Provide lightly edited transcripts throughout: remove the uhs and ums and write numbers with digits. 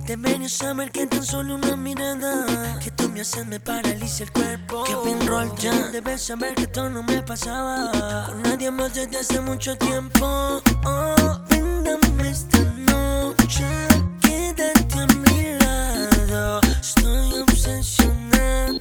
Deberías saber que tan solo una mirada que tú me haces me paraliza el cuerpo. Kevin Roldan, debes saber que esto no me pasaba con nadie más desde hace mucho tiempo. Véndame esta noche, quédate a mi lado. Estoy obsesionado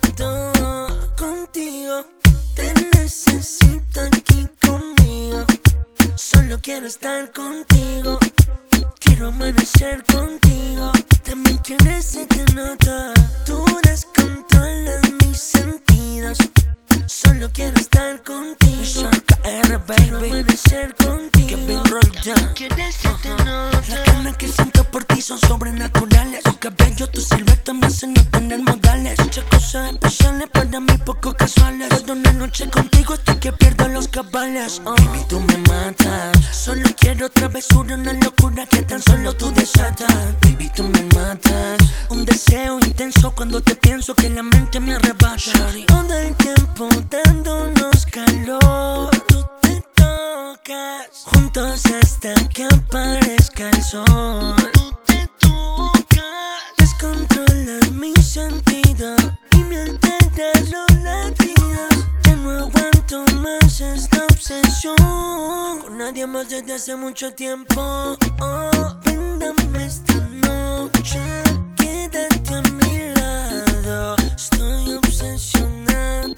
contigo. Te necesito aquí conmigo. Solo quiero estar contigo. Quiero amanecer contigo. También quieres se te nota. Tú descontrolas mis sentidos. Solo quiero estar contigo. KR, baby. Quiero amanecer contigo. Kevin Roldan. Quieres se te nota. Las ganas que siento por ti son sobrenaturales. Tu cabello, tu silueta me hacen no tener modales. Muchas cosas especiales para mí, poco casuales. Toda una noche contigo estoy que pierdo los cabales. Baby, tú me matas. Solo quiero travesura, una locura que tan solo tú desatas. Baby, tú me matas. Un deseo intenso cuando te pienso que la mente me arrebata. Todo el tiempo dándonos calor. Tú te tocas juntos hasta que aparezca el sol. Tú te tocas. Descontrolas mi sentido y me alteras los latidos. Ya no aguanto más esta obsesión con nadie más desde hace mucho tiempo. Véndame esta noche, quédate a mi lado. Estoy obsesionado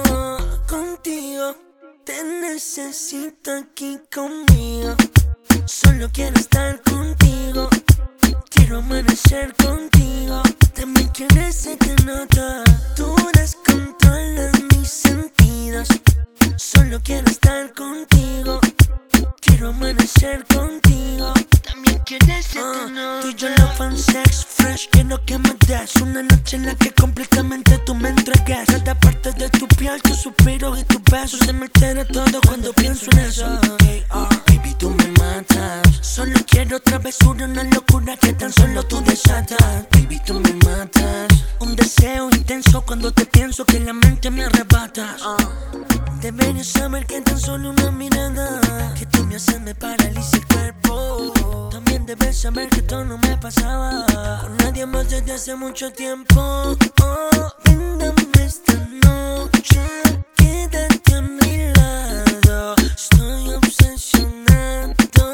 contigo. Te necesito aquí conmigo. Solo quiero estar contigo. Quiero amanecer contigo. También quieres se te nota. Tú descontrolas mis sentidos. Solo quiero estar contigo. Quiero amanecer contigo. También quieres se te nota. Tú y yo love and sex fresh. Quiero que me des una noche en la que completamente tú me entregues. Cada parte de tu piel, tus suspiros y tus besos. Se me altera todo cuando pienso en eso. Baby, tú me matas. Solo quiero travesura, una locura que tan solo tú desatas. Baby, tú me matas. Un deseo intenso cuando te pienso que la mente me arrebata. Deberías saber que tan solo una mirada que tú me haces me paraliza el cuerpo. También debes saber que esto no me pasaba con nadie más desde hace mucho tiempo. Véndame esta noche, quédate a mi lado. Estoy obsesionado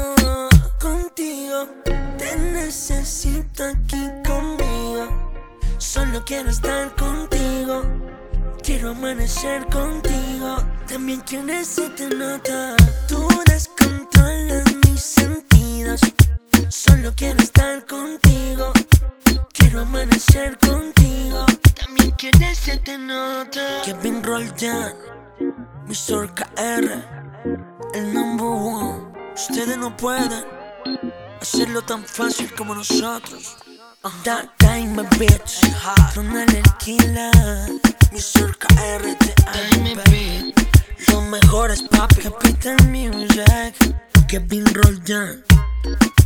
contigo. Te necesito aquí conmigo. Solo quiero estar contigo. Quiero amanecer contigo. También quieres se te nota. Tú descontrolas mis sentidos. Solo quiero estar contigo. Quiero amanecer contigo. También quieres se te nota. Kevin Roldan, Mr. KR, el number one. Ustedes no pueden hacerlo tan fácil como nosotros. That time, bitch. Ronald el killer. Mr. KR, te amo, baby. Los mejores, papi. Capital Music. Kevin Roldan.